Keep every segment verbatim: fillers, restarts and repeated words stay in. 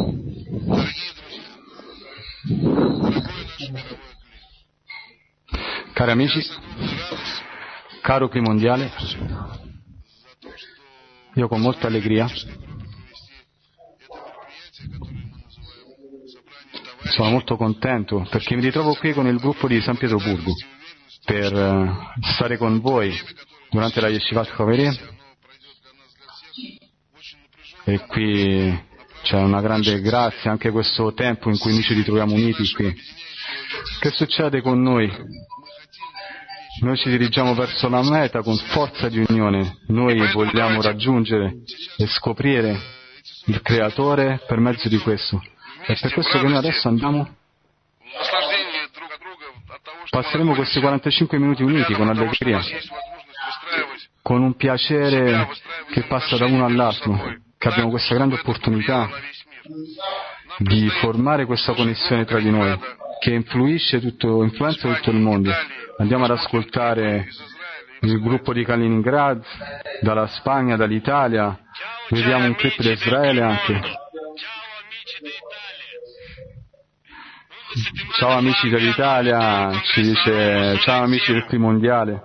Cari amici, caro Clima Mondiale, io con molta allegria sono molto contento perché mi ritrovo qui con il gruppo di San Pietroburgo per stare con voi durante la Yeshivat Haveri, e qui c'è una grande grazia, anche questo tempo in cui noi ci ritroviamo uniti qui. Che succede con noi? Noi ci dirigiamo verso la meta con forza di unione. Noi vogliamo raggiungere e scoprire il Creatore per mezzo di questo. È per questo che noi adesso andiamo, passeremo questi quarantacinque minuti uniti con allegria, con un piacere che passa da uno all'altro, che abbiamo questa grande opportunità di formare questa connessione tra di noi, che influisce tutto, influenza tutto il mondo. Andiamo ad ascoltare il gruppo di Kaliningrad, dalla Spagna, dall'Italia, vediamo un clip di Israele anche. Ciao amici dell'Italia, ci dice ciao amici del Clima Mondiale,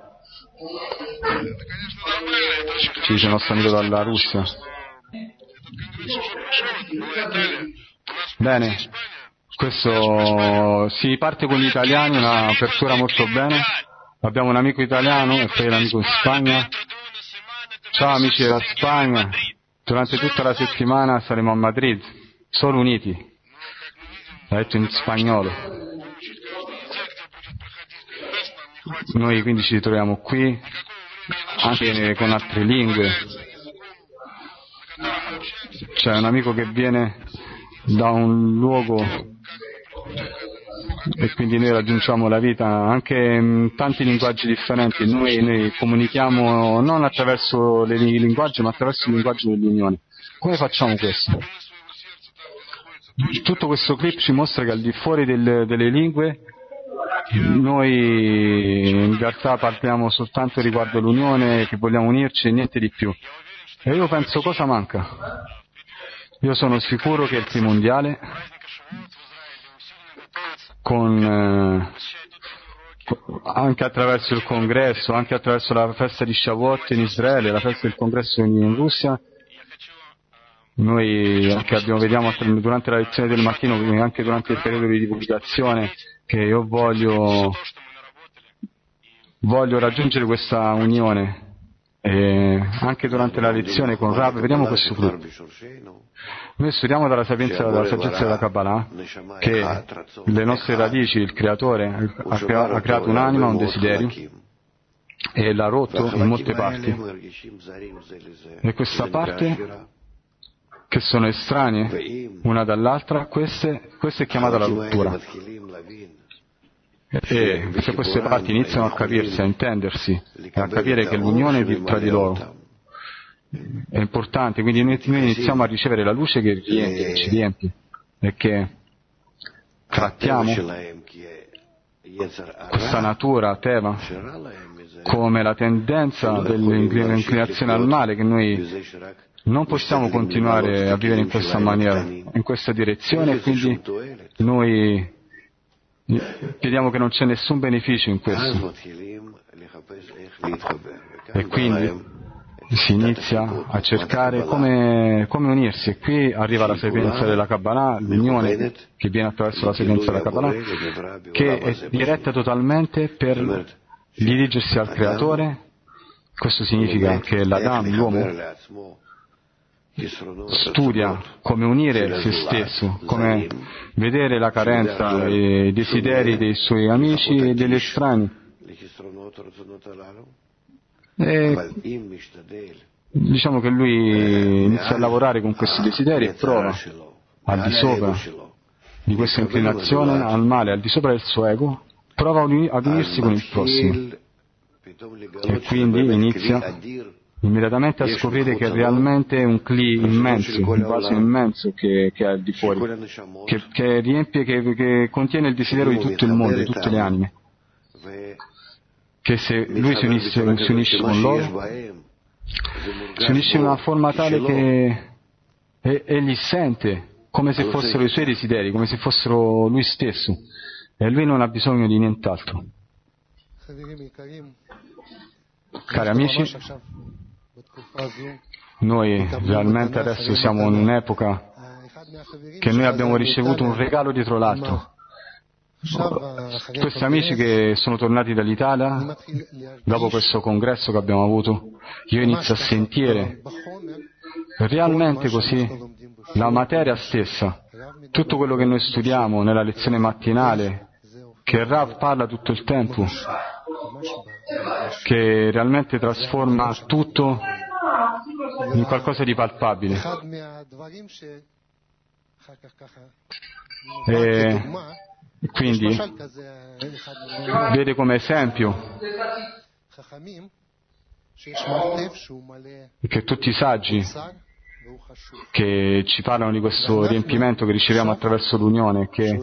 ci dice il nostro amico dalla Russia. Bene, questo si parte con gli italiani, un'apertura molto bene. Abbiamo un amico italiano e poi l'amico in Spagna. Ciao amici della Spagna, durante tutta la settimana saremo a Madrid, solo uniti. L'ha detto in spagnolo. Noi quindi ci troviamo qui anche con altre lingue. C'è un amico che viene da un luogo e quindi noi raggiungiamo la vita anche in tanti linguaggi differenti. Noi, noi comunichiamo non attraverso le linguaggi ma attraverso il linguaggio dell'unione. Come facciamo questo? Tutto questo clip ci mostra che al di fuori del, delle lingue noi in realtà parliamo soltanto riguardo l'unione, che vogliamo unirci e niente di più. E io penso, cosa manca? Io sono sicuro che il Clima Mondiale, con, eh, anche attraverso il congresso, anche attraverso la festa di Shavuot in Israele, la festa del congresso in Russia, noi anche abbiamo, vediamo durante la lezione del mattino, anche durante il periodo di divulgazione, che io voglio, voglio raggiungere questa unione. E anche durante la lezione con Rav, vediamo questo clip. Noi studiamo dalla sapienza, dalla saggezza della Kabbalah, che le nostre radici, il Creatore, ha, crea, ha creato un'anima, un desiderio, e l'ha rotto in molte parti. E questa parte, che sono estranee una dall'altra, queste, questa è chiamata la rottura. E se queste parti iniziano a capirsi, a intendersi, e a capire che l'unione tra di loro è importante, quindi noi iniziamo a ricevere la luce che riempie, che ci riempie, e che trattiamo questa natura, Teva, come la tendenza dell'inclinazione al male, che noi non possiamo continuare a vivere in questa maniera, in questa direzione, e quindi noi chiediamo che non c'è nessun beneficio in questo. E quindi si inizia a cercare come, come unirsi, e qui arriva la sapienza della Kabbalah, l'unione che viene attraverso la sapienza della Kabbalah, che è diretta totalmente per dirigersi al Creatore. Questo significa che l'Adam, l'uomo, studia come unire se stesso, come vedere la carenza e i desideri dei suoi amici e degli estranei. E diciamo che lui inizia a lavorare con questi desideri e prova al di sopra di questa inclinazione al male, al di sopra del suo ego, prova ad unirsi con il prossimo, e quindi inizia immediatamente a scoprire che è realmente un cli immenso, un vaso immenso che, che è al di fuori, che, che riempie, che, che contiene il desiderio di tutto il mondo, di tutte le anime, che se lui si unisce, si unisce con loro, si unisce in una forma tale che egli sente come se fossero i suoi desideri, come se fossero lui stesso, e lui non ha bisogno di nient'altro. Cari amici, noi realmente adesso siamo in un'epoca che noi abbiamo ricevuto un regalo dietro l'altro. Questi amici che sono tornati dall'Italia, dopo questo congresso che abbiamo avuto, io inizio a sentire realmente così la materia stessa, tutto quello che noi studiamo nella lezione mattinale, che Rav parla tutto il tempo, che realmente trasforma tutto in qualcosa di palpabile. E quindi vede come esempio che tutti i saggi che ci parlano di questo riempimento che riceviamo attraverso l'unione, che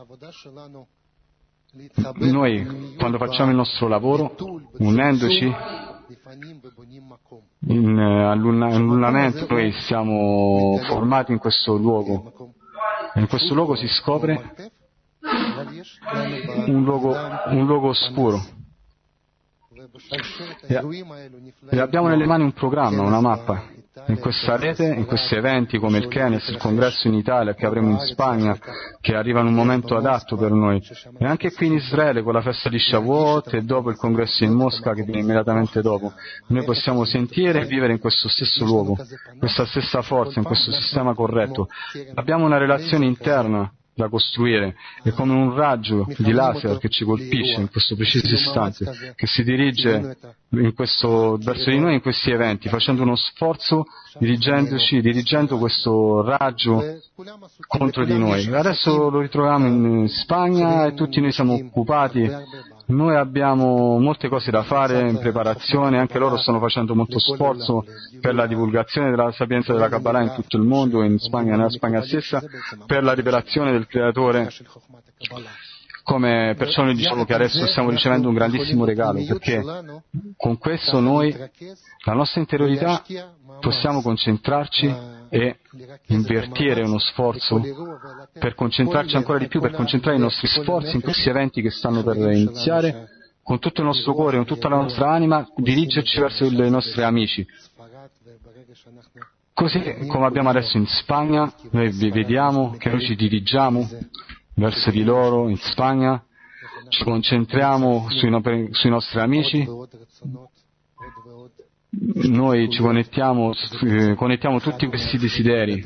noi quando facciamo il nostro lavoro, unendoci in annullamento, noi siamo formati in questo luogo, e in questo luogo si scopre un luogo, un luogo oscuro, e abbiamo nelle mani un programma, una mappa. In questa rete, in questi eventi come il Kenes, il congresso in Italia che avremo in Spagna, che arriva in un momento adatto per noi, e anche qui in Israele con la festa di Shavuot e dopo il congresso in Mosca che viene immediatamente dopo, noi possiamo sentire e vivere in questo stesso luogo, questa stessa forza, in questo sistema corretto. Abbiamo una relazione interna da costruire, è come un raggio di laser che ci colpisce in questo preciso istante, che si dirige in questo, verso di noi in questi eventi, facendo uno sforzo, dirigendoci, dirigendo questo raggio contro di noi. Adesso lo ritroviamo in Spagna e tutti noi siamo occupati. Noi abbiamo molte cose da fare in preparazione, anche loro stanno facendo molto sforzo per la divulgazione della sapienza della Kabbalah in tutto il mondo, in Spagna e nella Spagna stessa, per la rivelazione del Creatore. Come perciò noi diciamo che adesso stiamo ricevendo un grandissimo regalo, perché con questo noi, la nostra interiorità, possiamo concentrarci e invertire uno sforzo per concentrarci ancora di più, per concentrare i nostri sforzi in questi eventi che stanno per iniziare, con tutto il nostro cuore, con tutta la nostra anima, dirigerci verso i nostri amici. Così come abbiamo adesso in Spagna, noi vediamo che noi ci dirigiamo verso di loro in Spagna, ci concentriamo sui, no- sui nostri amici, noi ci connettiamo, eh, connettiamo tutti questi desideri,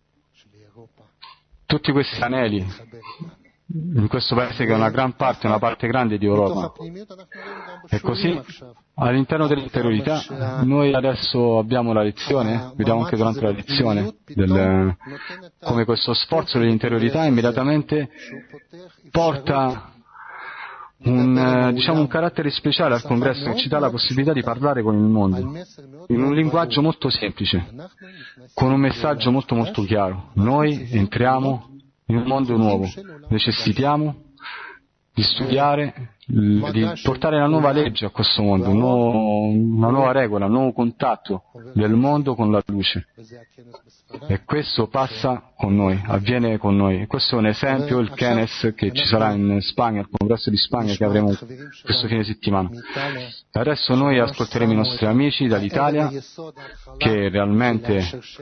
tutti questi aneli in questo paese che è una gran parte, una parte grande di Europa. E così all'interno dell'interiorità noi adesso abbiamo la lezione, vediamo anche durante la lezione del, come questo sforzo dell'interiorità immediatamente porta un, diciamo, un carattere speciale al congresso che ci dà la possibilità di parlare con il mondo in un linguaggio molto semplice, con un messaggio molto molto chiaro. Noi entriamo in un mondo nuovo, necessitiamo di studiare, di portare una nuova legge a questo mondo, un nuovo, una nuova regola, un nuovo contatto del mondo con la luce. E questo passa con noi, avviene con noi. E questo è un esempio, il Kenes che ci sarà in Spagna, il congresso di Spagna che avremo questo fine settimana. E adesso noi ascolteremo i nostri amici dall'Italia che realmente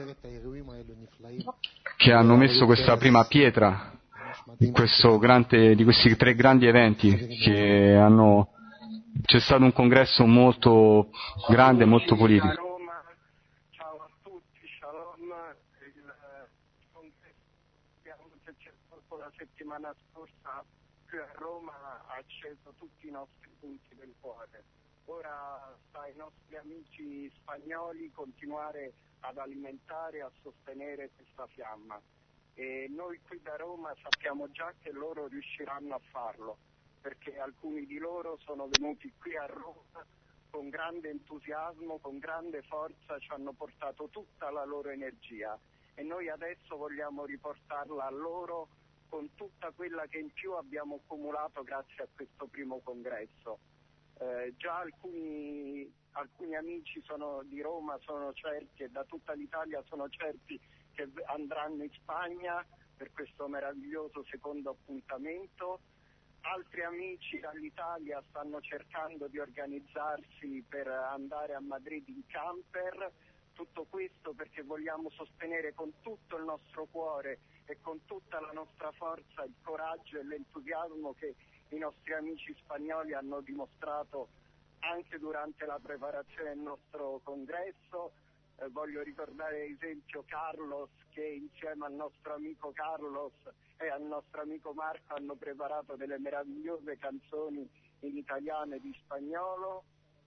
che hanno messo questa prima pietra di, questo grande, di questi tre grandi eventi che hanno, c'è stato un congresso molto grande e molto politico. Ciao a tutti, shalom. Il congresso che c'è stato la settimana scorsa qui a Roma ha acceso tutti i nostri punti del cuore. Ora sta ai nostri amici spagnoli continuare ad alimentare e a sostenere questa fiamma. E noi qui da Roma sappiamo già che loro riusciranno a farlo, perché alcuni di loro sono venuti qui a Roma con grande entusiasmo, con grande forza, ci hanno portato tutta la loro energia e noi adesso vogliamo riportarla a loro con tutta quella che in più abbiamo accumulato grazie a questo primo congresso. Eh, già alcuni, alcuni amici sono di Roma sono certi e da tutta l'Italia sono certi che andranno in Spagna per questo meraviglioso secondo appuntamento. Altri amici dall'Italia stanno cercando di organizzarsi per andare a Madrid in camper. Tutto questo perché vogliamo sostenere con tutto il nostro cuore e con tutta la nostra forza il coraggio e l'entusiasmo che i nostri amici spagnoli hanno dimostrato anche durante la preparazione del nostro congresso. Eh, voglio ricordare ad esempio Carlos, che insieme al nostro amico Carlos e al nostro amico Marco hanno preparato delle meravigliose canzoni in italiano ed in spagnolo.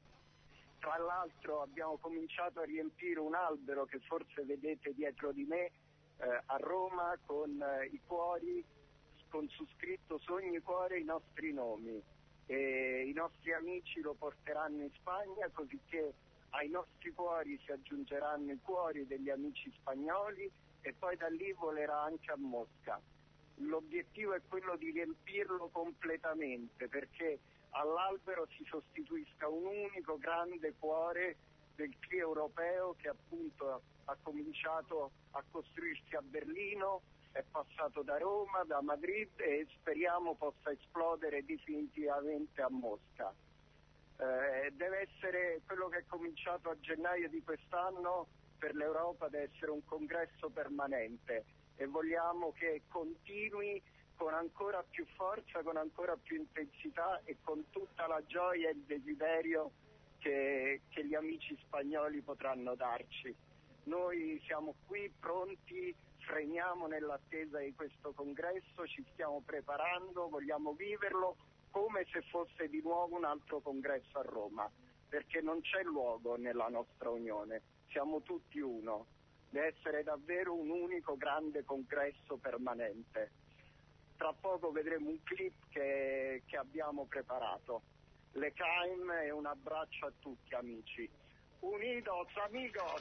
Tra l'altro abbiamo cominciato a riempire un albero che forse vedete dietro di me eh, a Roma con eh, i cuori, con su scritto su ogni cuore i nostri nomi. E i nostri amici lo porteranno in Spagna, così che ai nostri cuori si aggiungeranno i cuori degli amici spagnoli e poi da lì volerà anche a Mosca. L'obiettivo è quello di riempirlo completamente, perché all'albero si sostituisca un unico grande cuore del C L I europeo che appunto ha cominciato a costruirsi a Berlino, è passato da Roma, da Madrid e speriamo possa esplodere definitivamente a Mosca. Eh, deve essere quello che è cominciato a gennaio di quest'anno per l'Europa, deve essere un congresso permanente e vogliamo che continui con ancora più forza, con ancora più intensità e con tutta la gioia e il desiderio che, che gli amici spagnoli potranno darci. Noi siamo qui pronti, freniamo nell'attesa di questo congresso, ci stiamo preparando, vogliamo viverlo come se fosse di nuovo un altro congresso a Roma, perché non c'è luogo nella nostra unione, siamo tutti uno, deve essere davvero un unico grande congresso permanente. Tra poco vedremo un clip che, che abbiamo preparato. Le Caim e un abbraccio a tutti amici. Unidos amigos!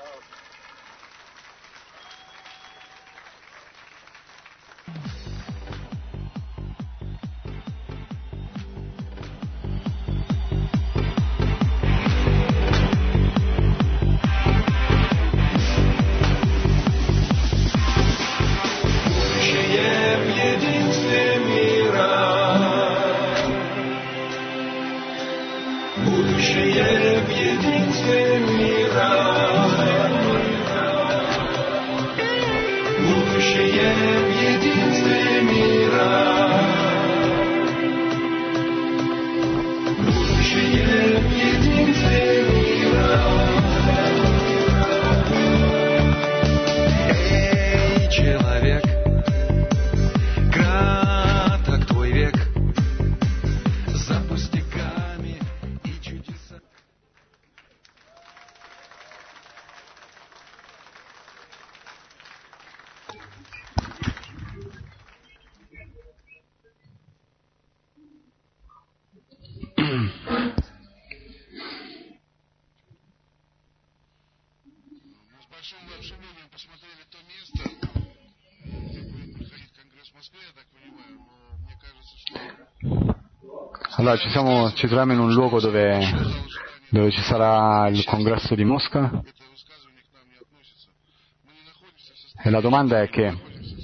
Allora ci, siamo, ci troviamo in un luogo dove, dove ci sarà il congresso di Mosca e la domanda è che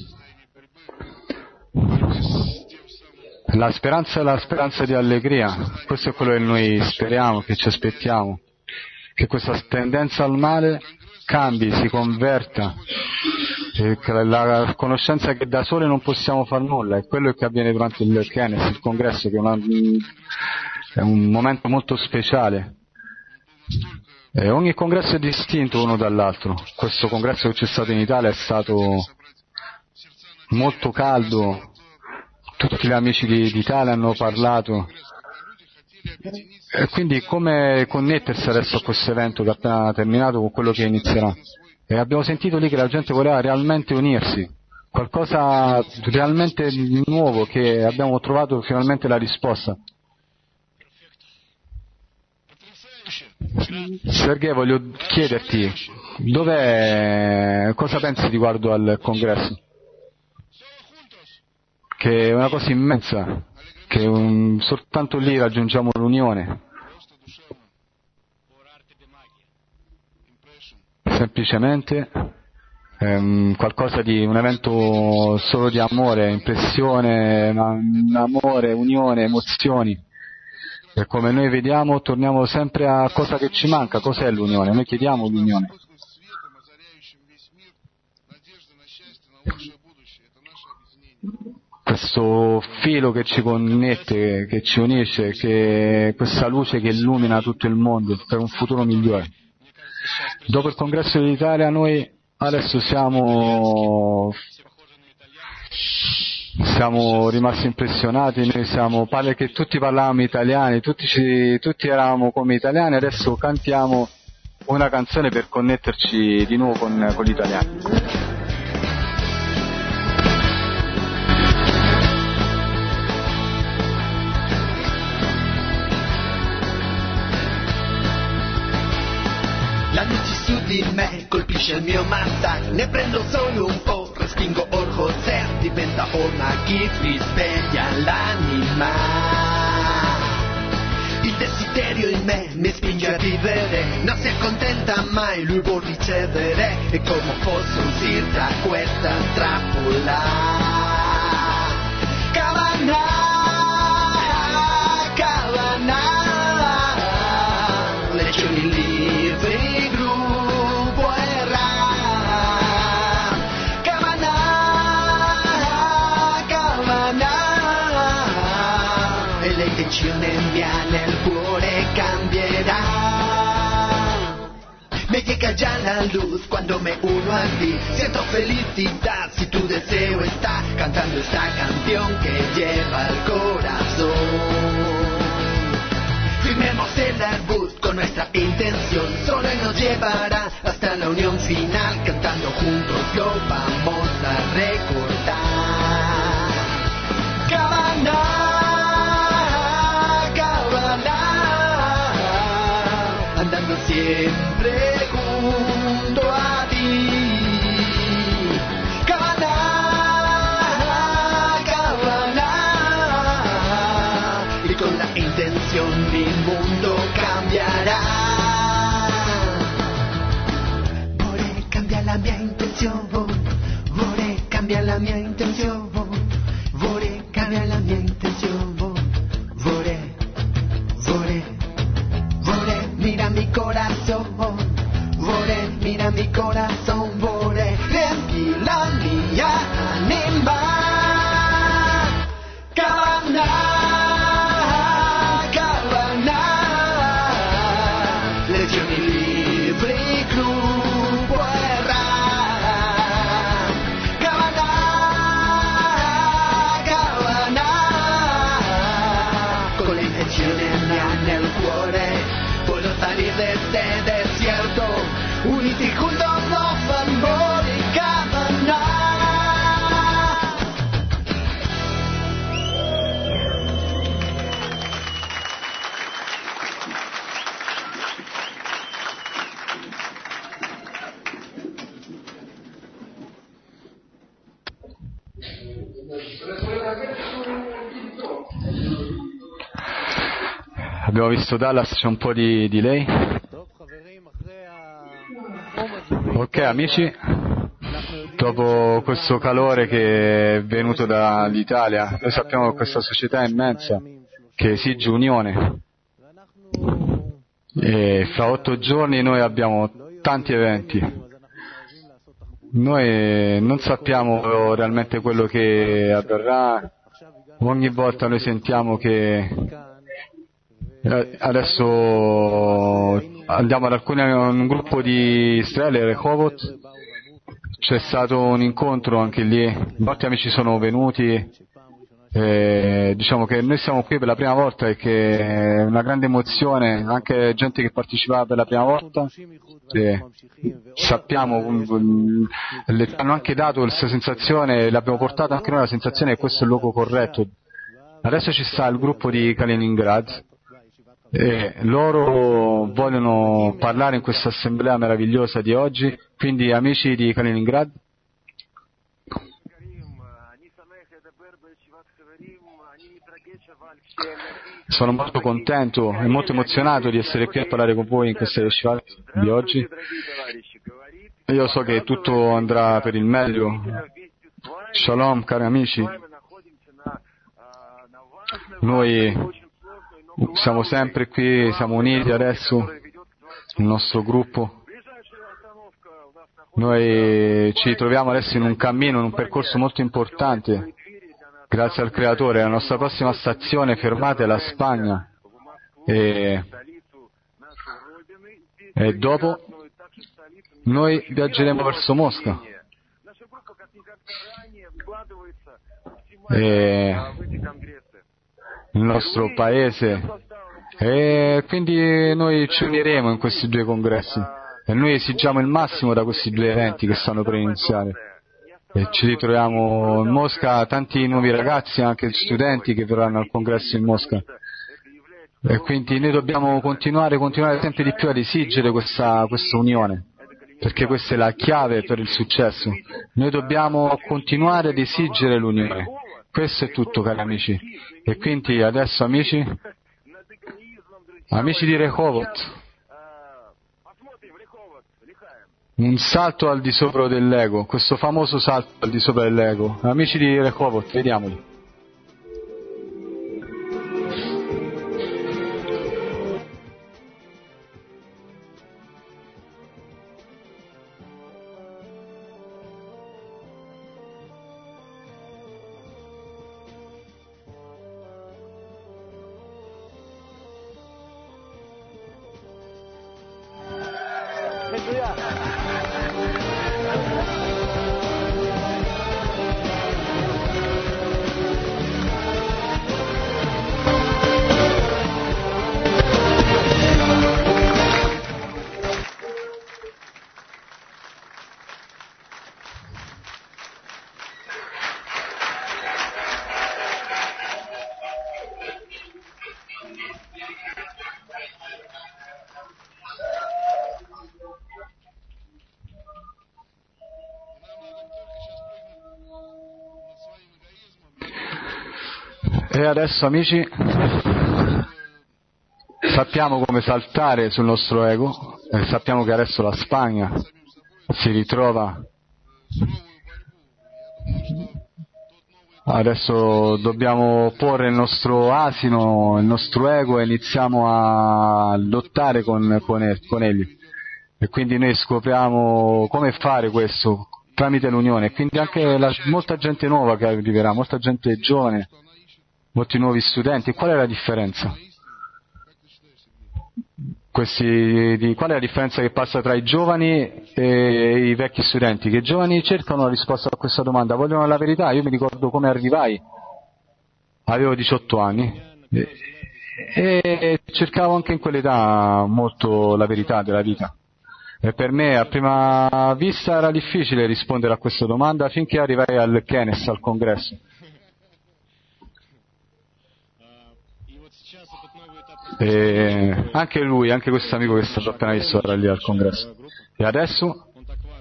la speranza è la speranza di allegria, questo è quello che noi speriamo, che ci aspettiamo, che questa tendenza al male cambi, si converta, la conoscenza che da sole non possiamo far nulla, è quello che avviene durante il Knesset, il congresso, che è, una, è un momento molto speciale. E ogni congresso è distinto uno dall'altro. Questo congresso che c'è stato in Italia è stato molto caldo, tutti gli amici di, d'Italia hanno parlato, e quindi come connettersi adesso a questo evento che è appena terminato con quello che inizierà. E abbiamo sentito lì che la gente voleva realmente unirsi, qualcosa realmente nuovo, che abbiamo trovato finalmente la risposta. Sergei, voglio chiederti, dov'è, cosa pensi riguardo al congresso? Che è una cosa immensa, che un, soltanto lì raggiungiamo l'unione. Semplicemente ehm, qualcosa di un evento solo di amore, impressione, amore, unione, emozioni. E come noi vediamo, torniamo sempre a cosa che ci manca. Cos'è l'unione? Noi chiediamo l'unione. Questo filo che ci connette, che ci unisce, che questa luce che illumina tutto il mondo per un futuro migliore. Dopo il congresso dell'Italia noi adesso siamo siamo rimasti impressionati, noi siamo, pare che tutti parlavamo italiani, tutti, ci, tutti eravamo come italiani, adesso cantiamo una canzone per connetterci di nuovo con, con gli italiani. La luce su di me colpisce il mio massacro, ne prendo solo un po', respingo Orjoser, diventa una chi risveglia l'anima. Il desiderio in me mi spinge a vivere, non si accontenta mai, lui vuol ricevere, e come posso uscire da questa trappola? Cabana, cabana, lezioni liberi. Mia nel cuore cambierà. Me llega ya la luz cuando me uno a ti, siento felicidad si tu deseo está cantando esta canción que lleva el corazón. Firmemos el arbuz con nuestra intención, solo nos llevará hasta la unión final, cantando juntos lo vamos a recordar. Cabana, andando siempre junto a ti. Cabana, cabana, y con la intención mi mundo cambiará. Vorrei cambiare la mia intenzione, vorrei cambiare la mia intenzione, vorrei cambiare la mia intenzione, vorrei, vorrei. Mira mi corazón, vorrei, mira mi corazón, vorrei, riempi la mia anima. Cabana, cabana, lezioni libri, club, guerra. Cabana, cabana, con le intenzioni nel cuore. Puedo salir de este desierto, uniti juntos los amores y cabana. Abbiamo visto Dallas, c'è un po' di delay. Ok amici, dopo questo calore che è venuto dall'Italia, noi sappiamo che questa società è immensa, che esige unione, e fra otto giorni noi abbiamo tanti eventi. Noi non sappiamo realmente quello che avverrà, ogni volta noi sentiamo che adesso andiamo ad alcuni, un gruppo di Israele, Rehovot, c'è stato un incontro anche lì, molti amici sono venuti, eh, diciamo che noi siamo qui per la prima volta e che è una grande emozione, anche gente che partecipava per la prima volta, eh, sappiamo, le hanno anche dato questa sensazione, l'abbiamo portata anche noi la sensazione che questo è il luogo corretto. Adesso ci sta il gruppo di Kaliningrad, e loro vogliono parlare in questa assemblea meravigliosa di oggi, quindi amici di Kaliningrad. Sono molto contento e molto emozionato di essere qui a parlare con voi in questa Yeshivat di oggi. Io so che tutto andrà per il meglio. Shalom, cari amici. Noi siamo sempre qui, siamo uniti adesso, il nostro gruppo. Noi ci troviamo adesso in un cammino, in un percorso molto importante. Grazie al Creatore, la nostra prossima stazione fermata è la Spagna e, e dopo noi viaggeremo verso Mosca e il nostro paese e quindi noi ci uniremo in questi due congressi e noi esigiamo il massimo da questi due eventi che stanno per iniziare. E ci ritroviamo in Mosca, tanti nuovi ragazzi, anche studenti che verranno al congresso in Mosca. E quindi noi dobbiamo continuare, continuare sempre di più ad esigere questa, questa unione, perché questa è la chiave per il successo. Noi dobbiamo continuare ad esigere l'unione. Questo è tutto, cari amici. E quindi adesso, amici, amici di Rehovot, un salto al di sopra dell'ego, questo famoso salto al di sopra dell'ego. Amici di Rehovot, vediamoli. E adesso, amici, sappiamo come saltare sul nostro ego e sappiamo che adesso la Spagna si ritrova. Adesso dobbiamo porre il nostro asino, il nostro ego e iniziamo a lottare con, con, e, con egli. E quindi noi scopriamo come fare questo tramite l'unione. Quindi anche la, molta gente nuova che arriverà, molta gente giovane, molti nuovi studenti. Qual è la differenza? Questi, di, qual è la differenza che passa tra i giovani e i vecchi studenti? Che i giovani cercano la risposta a questa domanda, vogliono la verità. Io mi ricordo come arrivai, avevo diciotto anni e, e cercavo anche in quell'età molto la verità della vita. E per me a prima vista era difficile rispondere a questa domanda finché arrivai al Knesset, al congresso. E anche lui, anche questo amico che è stato appena visto era lì al congresso. E adesso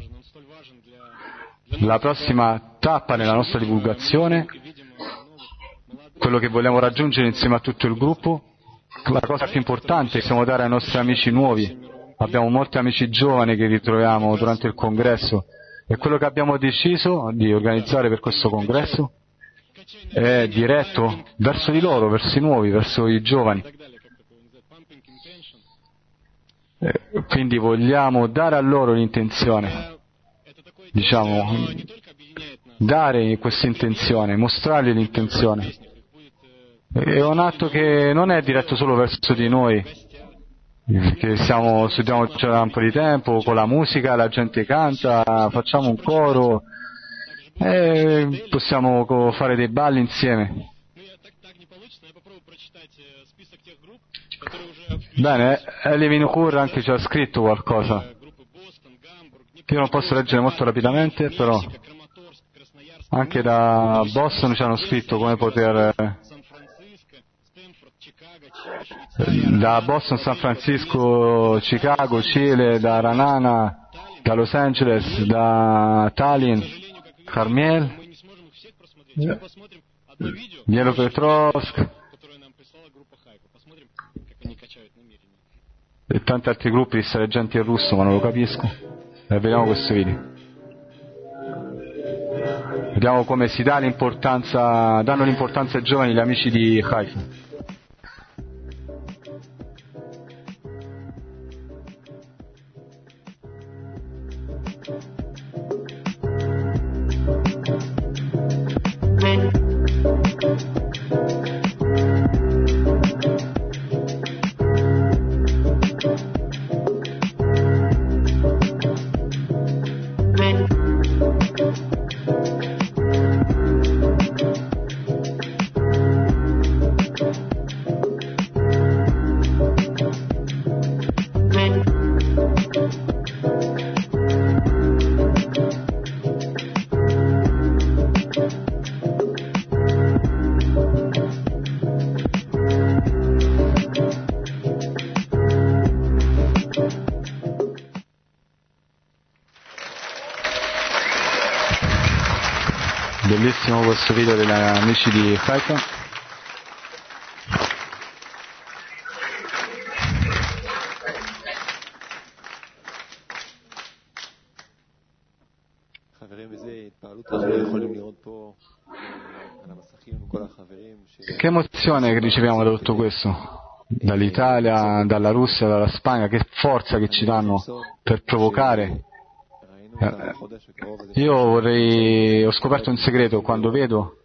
la prossima tappa nella nostra divulgazione, quello che vogliamo raggiungere insieme a tutto il gruppo, la cosa più importante è che possiamo dare ai nostri amici nuovi. Abbiamo molti amici giovani che ritroviamo durante il congresso e quello che abbiamo deciso di organizzare per questo congresso è diretto verso di loro, verso i nuovi, verso i giovani. Eh, quindi vogliamo dare a loro l'intenzione, diciamo, dare questa intenzione, mostrargli l'intenzione. È un atto che non è diretto solo verso di noi, che stiamo, studiamo da un po' di tempo, con la musica, la gente canta, facciamo un coro, e possiamo fare dei balli insieme. Bene, Elevin Hur anche ci ha scritto qualcosa. Io non posso leggere molto rapidamente, però anche da Boston ci hanno scritto come poter, da Boston, San Francisco, Chicago, Cile, da Ranana, da Los Angeles, da Tallinn, Carmiel. Dnepropetrovsk e tanti altri gruppi di stare gente in russo, ma non lo capisco. E vediamo questo video. Vediamo come si dà l'importanza, danno l'importanza ai giovani gli amici di Haifa. Bellissimo questo video degli amici di Haifa. Che emozione che riceviamo da tutto questo, dall'Italia, dalla Russia, dalla Spagna, che forza che ci danno per provocare. Io vorrei, ho scoperto un segreto quando vedo,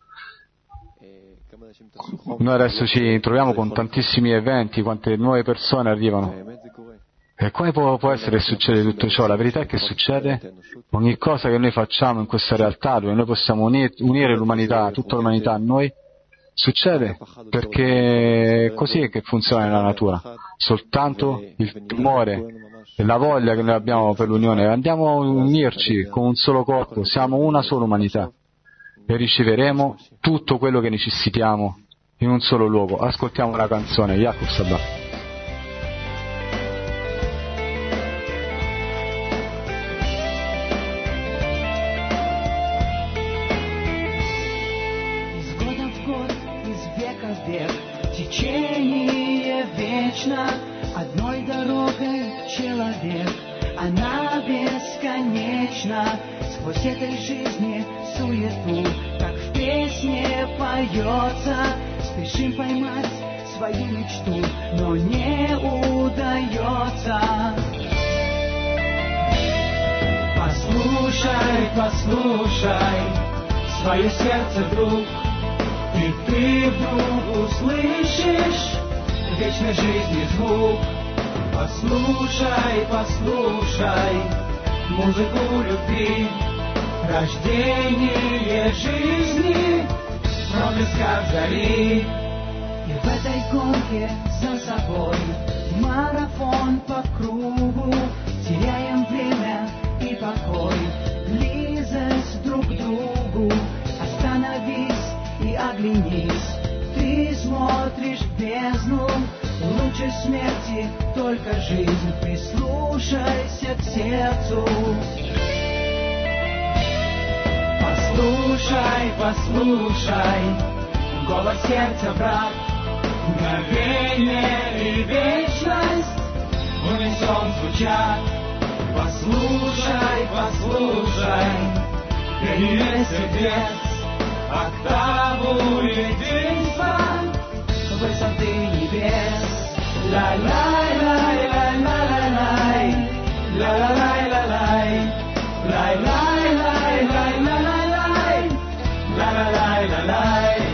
noi adesso ci troviamo con tantissimi eventi, quante nuove persone arrivano, e come può, può essere che succede tutto ciò? La verità è che succede ogni cosa che noi facciamo in questa realtà, dove noi possiamo unire, unire l'umanità, tutta l'umanità a noi, succede perché è così che funziona nella natura. Soltanto il timore e la voglia che noi abbiamo per l'unione, andiamo a unirci con un solo corpo, siamo una sola umanità e riceveremo tutto quello che necessitiamo in un solo luogo. Ascoltiamo la canzone Yakub Sabah. Одной дорогой человек, она бесконечна. Сквозь этой жизни суету, как в песне поется. Спешим поймать свою мечту, но не удается. Послушай, послушай свое сердце, друг, и ты вдруг услышишь вечной жизни звук. Послушай, послушай музыку любви, рождение жизни, проблеска зари. И в этой гонке за собой марафон по кругу, теряем время и покой, близость друг к другу. Остановись и оглянись, ты смотришь в бездну, лучше смерти только жизнь. Прислушайся к сердцу. Послушай, послушай голос сердца, брат. Мгновение и вечность в унисон звучат. Послушай, послушай пение сердец, октаву единства, высоты небес. Ла-лай-лай, ла-лай-лай, ла-лай-лай, ла-лай-лай, ла-лай-лай, ла-лай-лай,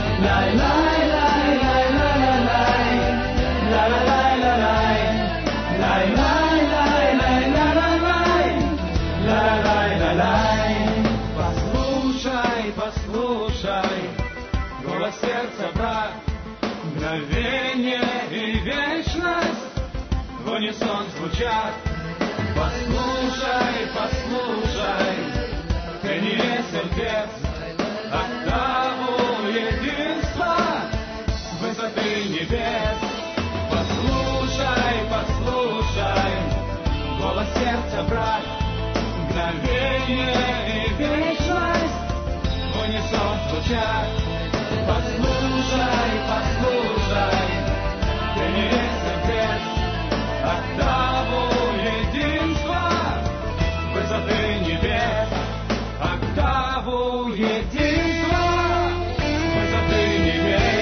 послушай, послушай голос сердца, брат. Мгновение и вечность в унисон звучат. Послушай, послушай пение сердец, октаву единства, высоты небес. Послушай, послушай голос сердца, брат. Мгновение и вечность в унисон звучат. молчать. Послушай, послушай, ты не секрет октаву единства, высоты небес, октаву единства, высоты небес.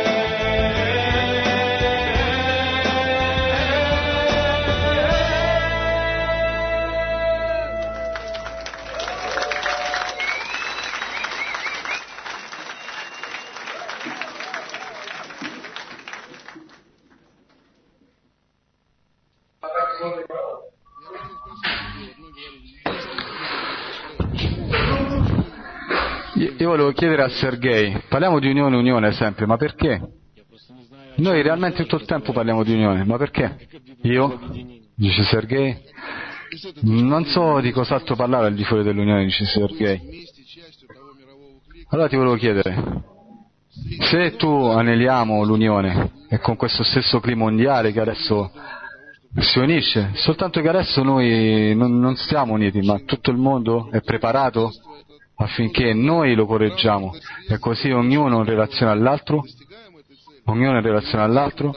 Io volevo chiedere a Sergei, parliamo di unione, unione sempre, ma perché? Noi realmente tutto il tempo parliamo di unione, ma perché? Io, dice Sergei, non so di cos'altro parlare al di fuori dell'unione, dice Sergei. Allora ti volevo chiedere, se tu aneliamo l'unione e con questo stesso clima mondiale che adesso si unisce, soltanto che adesso noi non, non stiamo uniti, ma tutto il mondo è preparato affinché noi lo correggiamo e così ognuno in relazione all'altro, ognuno in relazione all'altro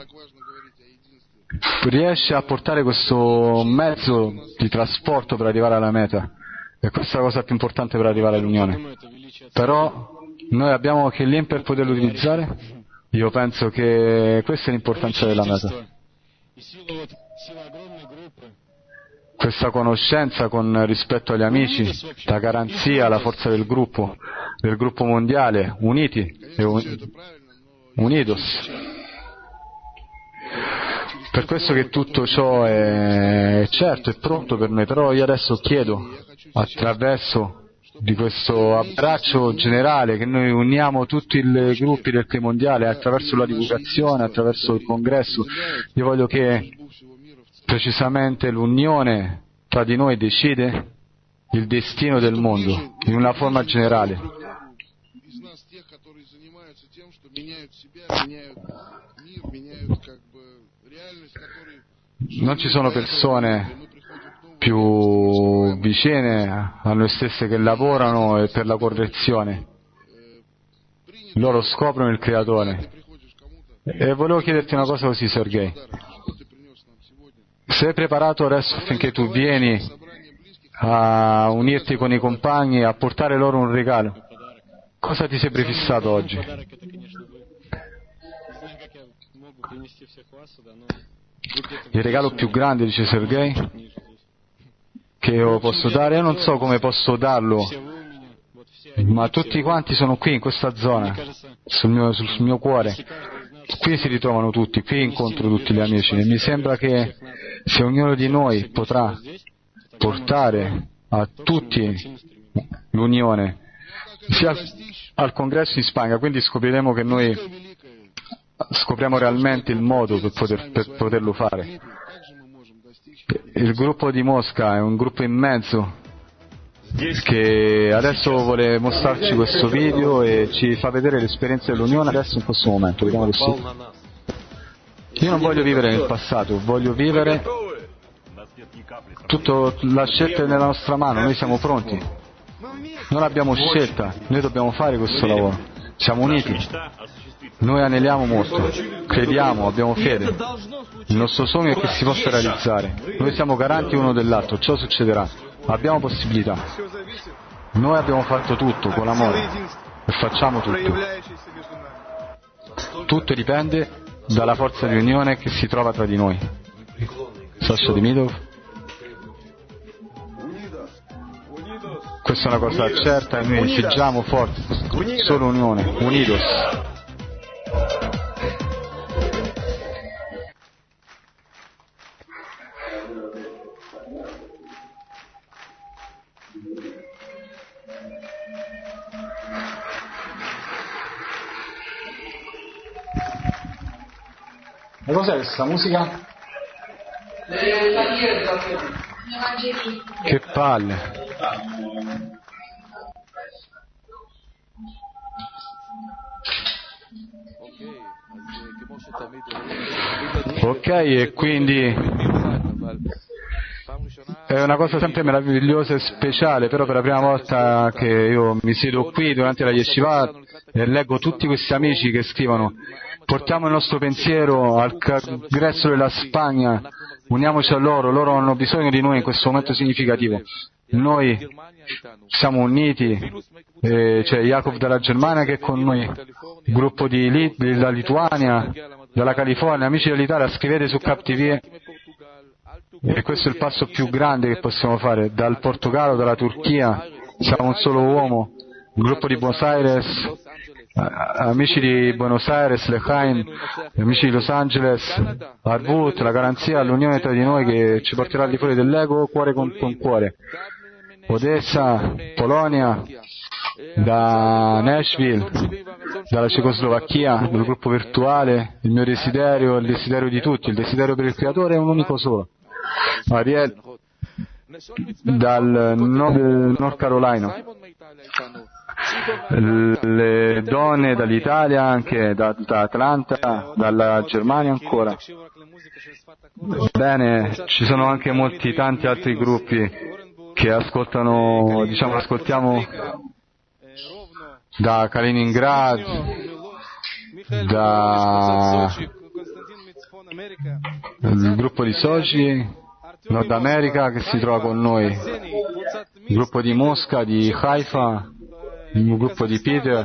riesce a portare questo mezzo di trasporto per arrivare alla meta, e questa è la cosa più importante per arrivare all'unione. Però noi abbiamo che lì per poterlo utilizzare. Io penso che questa è l'importanza della meta, questa conoscenza con rispetto agli amici, la garanzia, la forza del gruppo, del gruppo mondiale, uniti, e un, unidos. Per questo che tutto ciò è, è certo, è pronto per noi, però io adesso chiedo, attraverso di questo abbraccio generale, che noi uniamo tutti i gruppi del clima mondiale, attraverso la divulgazione, attraverso il congresso. Io voglio che precisamente l'unione tra di noi decide il destino del mondo in una forma generale. Non ci sono persone più vicine a noi stesse che lavorano per la correzione. Loro scoprono il Creatore. E volevo chiederti una cosa così, Sergei. Sei preparato adesso affinché tu vieni a unirti con i compagni, a portare loro un regalo? Cosa ti sei prefissato oggi? Il regalo più grande, dice Sergei, che io posso dare, io non so come posso darlo, ma tutti quanti sono qui in questa zona, sul mio, sul mio cuore. Qui si ritrovano tutti, qui incontro tutti gli amici e mi sembra che se ognuno di noi potrà portare a tutti l'unione, sia al congresso in Spagna, quindi scopriremo che noi scopriamo realmente il modo per, poter, per poterlo fare. Il gruppo di Mosca è un gruppo immenso che adesso vuole mostrarci questo video e ci fa vedere l'esperienza dell'unione adesso in questo momento. Vediamo adesso. Io non voglio vivere nel passato, voglio vivere tutto, la scelta è nella nostra mano, noi siamo pronti, non abbiamo scelta, noi dobbiamo fare questo lavoro, siamo uniti, noi aneliamo molto, crediamo, abbiamo fede, il nostro sogno è che si possa realizzare, noi siamo garanti uno dell'altro, ciò succederà, abbiamo possibilità, noi abbiamo fatto tutto con l'amore e facciamo tutto, tutto dipende dalla forza di unione che si trova tra di noi. Sasha Demidov, questa è una cosa certa e noi esiggiamo forte, solo unione, unidos. E cos'è questa musica? Che palle. Ok, e quindi è una cosa sempre meravigliosa e speciale, però per la prima volta che io mi siedo qui durante la yeshiva e leggo tutti questi amici che scrivono: portiamo il nostro pensiero al congresso della Spagna, uniamoci a loro, loro hanno bisogno di noi in questo momento significativo. Noi siamo uniti, eh, c'è Jacob dalla Germania che è con noi, il gruppo di Lit- della Lituania, dalla California, amici dell'Italia, scrivete su CapTV, e questo è il passo più grande che possiamo fare. Dal Portogallo, dalla Turchia, siamo un solo uomo, il gruppo di Buenos Aires, amici di Buenos Aires, Lejaim, amici di Los Angeles, Arvut, la garanzia, l'unione tra di noi che ci porterà al di fuori dell'ego, cuore con, con cuore. Odessa, Polonia, da Nashville, dalla Cecoslovacchia, dal gruppo virtuale, il mio desiderio, il desiderio di tutti, il desiderio per il Creatore è un unico solo. Ariel, dal North Carolina, le donne dall'Italia, anche da, da Atlanta, dalla Germania ancora. Bene, ci sono anche molti, tanti altri gruppi che ascoltano, diciamo, ascoltiamo da Kaliningrad, da il gruppo di Sochi, Nord America che si trova con noi, il gruppo di Mosca, di Haifa, il gruppo di Peter,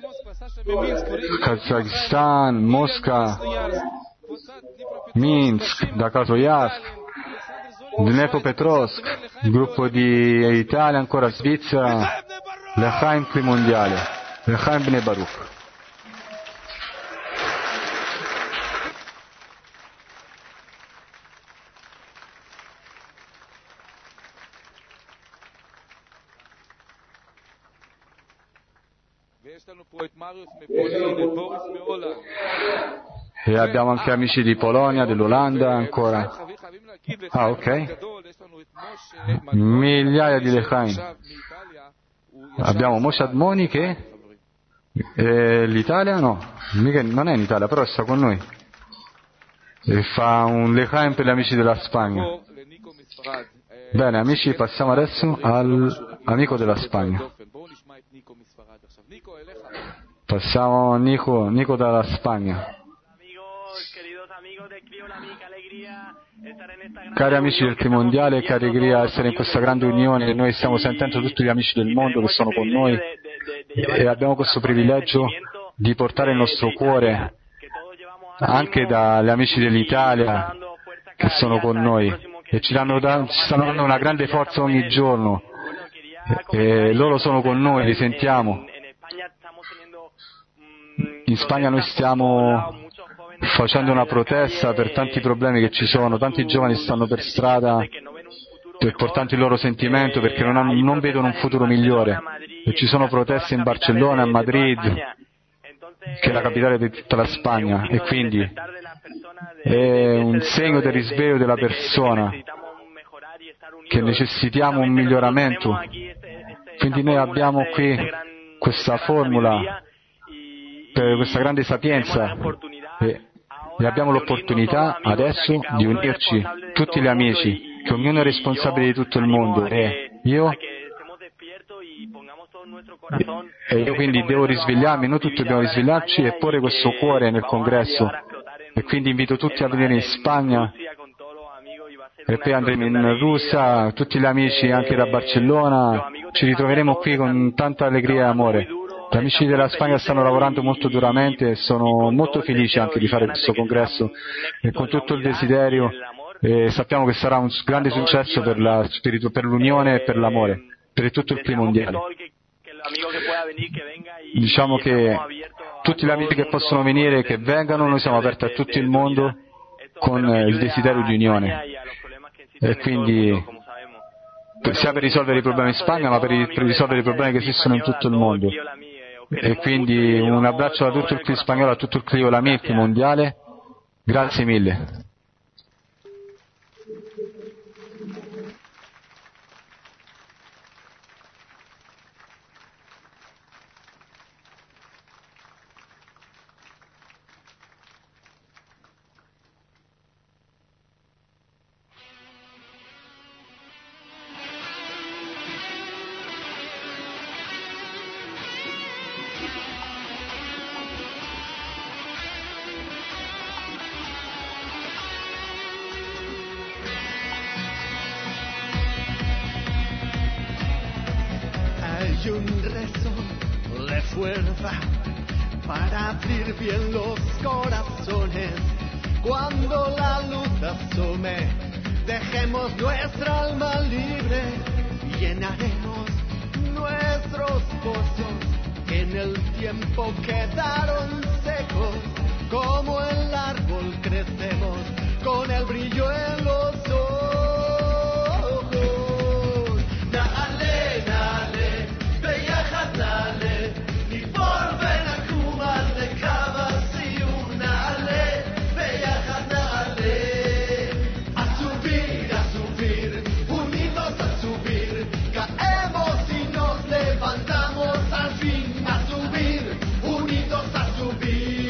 Kazakistan, Mosca, Minsk, da Krasnoyarsk, Dnepropetrovsk, il gruppo di Italia, ancora Svizzera, Lechaim Mondiale, Lechaim Bnei Baruch. E abbiamo anche amici di Polonia, dell'Olanda, ancora. Ah, ok. Migliaia di Lechaim. Abbiamo Moshe Admoni che eh, l'Italia no, mica, non è in Italia, però sta con noi. E fa un Lechaim per gli amici della Spagna. Bene, amici, passiamo adesso all'amico della Spagna. Passiamo a Nico, Nico dalla Spagna. Cari amici del Trimondiale, che allegria essere in questa grande unione. Noi stiamo sentendo tutti gli amici del mondo che sono con noi e abbiamo questo privilegio di portare il nostro cuore anche dagli amici dell'Italia che sono con noi e ci, danno da, ci stanno dando una grande forza ogni giorno e, e loro sono con noi, li sentiamo. In Spagna noi stiamo facendo una protesta per tanti problemi che ci sono, tanti giovani stanno per strada per portare il loro sentimento perché non, hanno, non vedono un futuro migliore e ci sono proteste in Barcellona, a Madrid, che è la capitale di tutta la Spagna, e quindi è un segno del risveglio della persona che necessitiamo un miglioramento. Quindi noi abbiamo qui questa formula per questa grande sapienza e, e abbiamo l'opportunità adesso di unirci tutti gli amici, che ognuno è responsabile di tutto il mondo e io e io quindi devo risvegliarmi, noi tutti dobbiamo risvegliarci e porre questo cuore nel congresso, e quindi invito tutti a venire in Spagna e poi andremo in Russia, tutti gli amici anche da Barcellona, ci ritroveremo qui con tanta allegria e amore. Gli amici della Spagna stanno lavorando molto duramente e sono molto felici anche di fare questo congresso e con tutto il desiderio, e sappiamo che sarà un grande successo per, la, per l'unione e per l'amore, per tutto il Trimondiale. Diciamo che tutti gli amici che possono venire, che vengano, noi siamo aperti a tutto il mondo con il desiderio di unione e quindi sia per risolvere i problemi in Spagna ma per, per risolvere i problemi che esistono in tutto il mondo. E quindi un abbraccio a tutto il clima spagnolo, a tutto il clima Olamit mondiale. Grazie mille. fuerza para abrir bien los corazones. Cuando la luz asome, dejemos nuestra alma libre y llenaremos nuestros pozos que en el tiempo quedaron secos. Como el árbol crecemos con el brillo en los ojos. Dale, dale, bella dale, y por ven a Cuba de Cabasiú, dale, bella dale, a subir, a subir, unidos a subir, caemos y nos levantamos al fin, a subir, unidos a subir.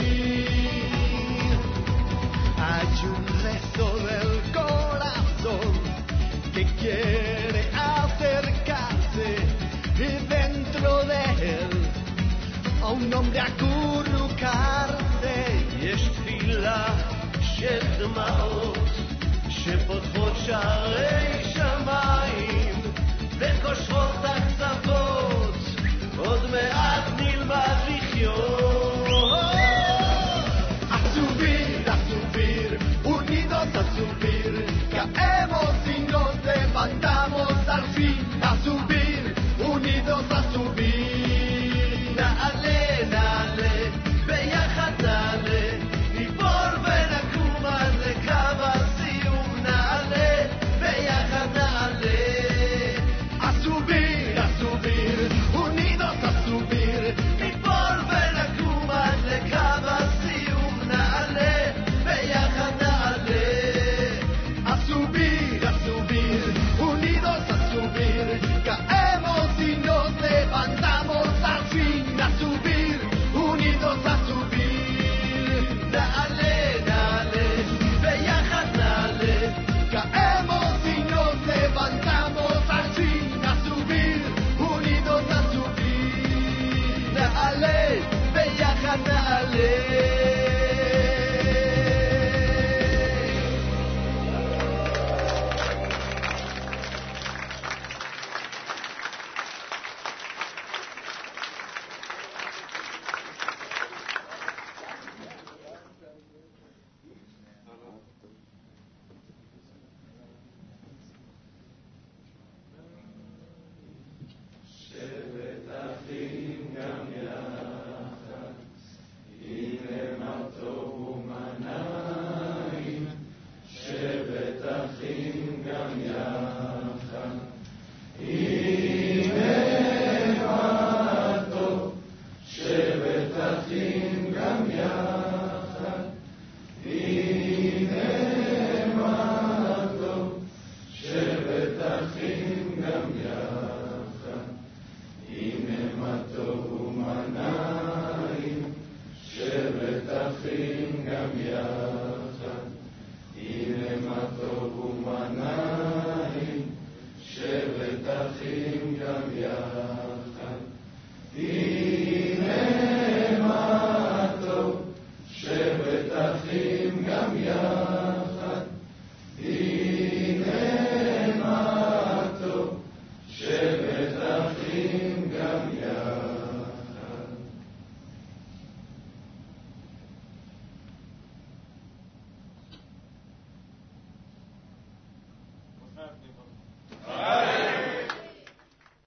Hay un resto del corazón que quiere acercarse y dentro de él a un hombre acurrucarse. יש תפילה של דמעות שפותחות שערי